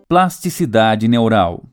Plasticidade neural.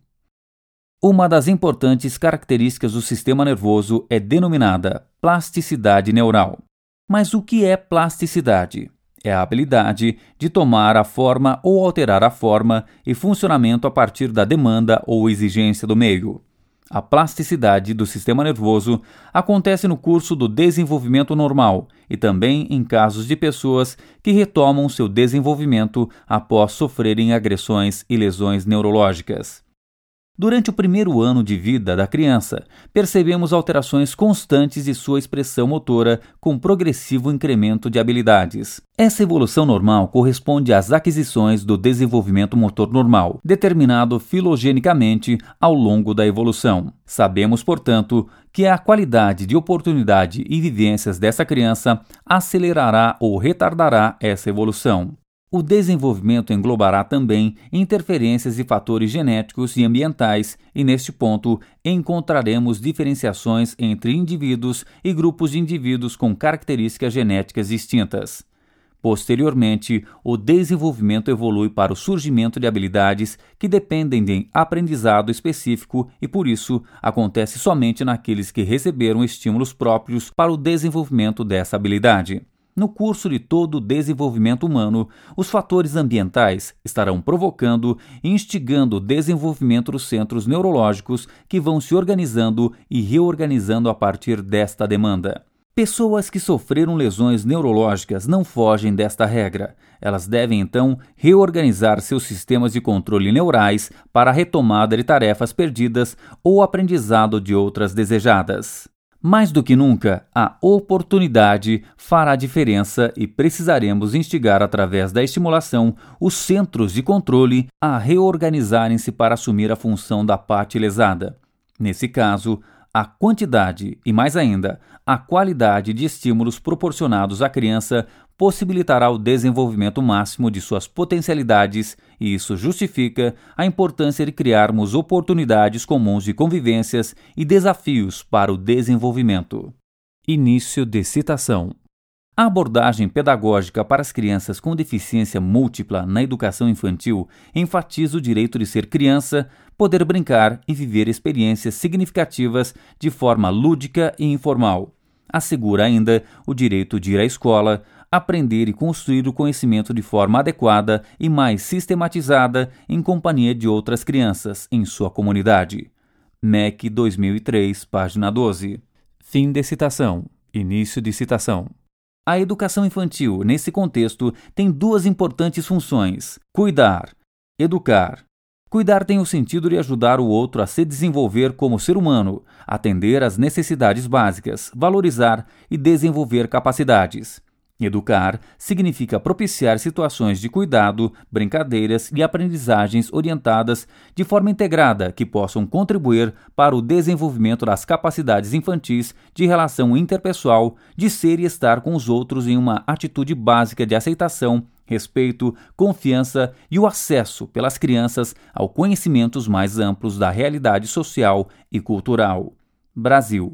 Uma das importantes características do sistema nervoso é denominada plasticidade neural. Mas o que é plasticidade? É a habilidade de tomar a forma ou alterar a forma e funcionamento a partir da demanda ou exigência do meio. A plasticidade do sistema nervoso acontece no curso do desenvolvimento normal e também em casos de pessoas que retomam seu desenvolvimento após sofrerem agressões e lesões neurológicas. Durante o primeiro ano de vida da criança, percebemos alterações constantes de sua expressão motora com progressivo incremento de habilidades. Essa evolução normal corresponde às aquisições do desenvolvimento motor normal, determinado filogenicamente ao longo da evolução. Sabemos, portanto, que a qualidade de oportunidade e vivências dessa criança acelerará ou retardará essa evolução. O desenvolvimento englobará também interferências de fatores genéticos e ambientais, e neste ponto encontraremos diferenciações entre indivíduos e grupos de indivíduos com características genéticas distintas. Posteriormente, o desenvolvimento evolui para o surgimento de habilidades que dependem de aprendizado específico e, por isso, acontece somente naqueles que receberam estímulos próprios para o desenvolvimento dessa habilidade. No curso de todo o desenvolvimento humano, os fatores ambientais estarão provocando e instigando o desenvolvimento dos centros neurológicos que vão se organizando e reorganizando a partir desta demanda. Pessoas que sofreram lesões neurológicas não fogem desta regra. Elas devem, então, reorganizar seus sistemas de controle neurais para a retomada de tarefas perdidas ou aprendizado de outras desejadas. Mais do que nunca, a oportunidade fará diferença e precisaremos instigar através da estimulação os centros de controle a reorganizarem-se para assumir a função da parte lesada. Nesse caso, a quantidade e, mais ainda, a qualidade de estímulos proporcionados à criança possibilitará o desenvolvimento máximo de suas potencialidades e isso justifica a importância de criarmos oportunidades comuns de convivências e desafios para o desenvolvimento. Início de citação. A abordagem pedagógica para as crianças com deficiência múltipla na educação infantil enfatiza o direito de ser criança, poder brincar e viver experiências significativas de forma lúdica e informal. Assegura ainda o direito de ir à escola, aprender e construir o conhecimento de forma adequada e mais sistematizada em companhia de outras crianças em sua comunidade. MEC 2003, página 12. Fim de citação. Início de citação. A educação infantil, nesse contexto, tem duas importantes funções: cuidar, educar. Cuidar tem o sentido de ajudar o outro a se desenvolver como ser humano, atender às necessidades básicas, valorizar e desenvolver capacidades. Educar significa propiciar situações de cuidado, brincadeiras e aprendizagens orientadas de forma integrada que possam contribuir para o desenvolvimento das capacidades infantis de relação interpessoal, de ser e estar com os outros em uma atitude básica de aceitação, respeito, confiança e o acesso pelas crianças a conhecimentos mais amplos da realidade social e cultural. Brasil,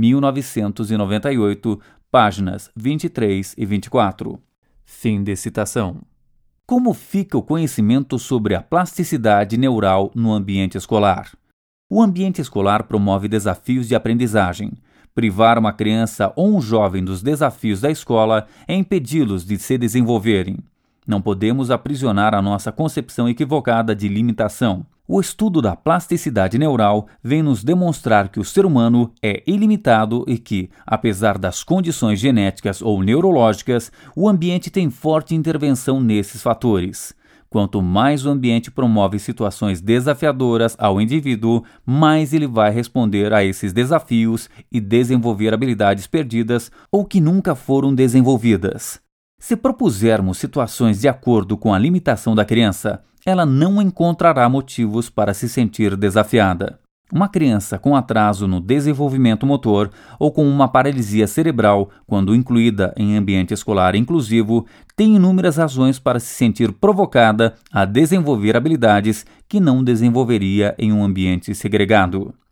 1998, páginas 23 e 24. Fim de citação. Como fica o conhecimento sobre a plasticidade neural no ambiente escolar? O ambiente escolar promove desafios de aprendizagem. Privar uma criança ou um jovem dos desafios da escola é impedi-los de se desenvolverem. Não podemos aprisionar a nossa concepção equivocada de limitação. O estudo da plasticidade neural vem nos demonstrar que o ser humano é ilimitado e que, apesar das condições genéticas ou neurológicas, o ambiente tem forte intervenção nesses fatores. Quanto mais o ambiente promove situações desafiadoras ao indivíduo, mais ele vai responder a esses desafios e desenvolver habilidades perdidas ou que nunca foram desenvolvidas. Se propusermos situações de acordo com a limitação da criança, ela não encontrará motivos para se sentir desafiada. Uma criança com atraso no desenvolvimento motor ou com uma paralisia cerebral, quando incluída em ambiente escolar inclusivo, tem inúmeras razões para se sentir provocada a desenvolver habilidades que não desenvolveria em um ambiente segregado.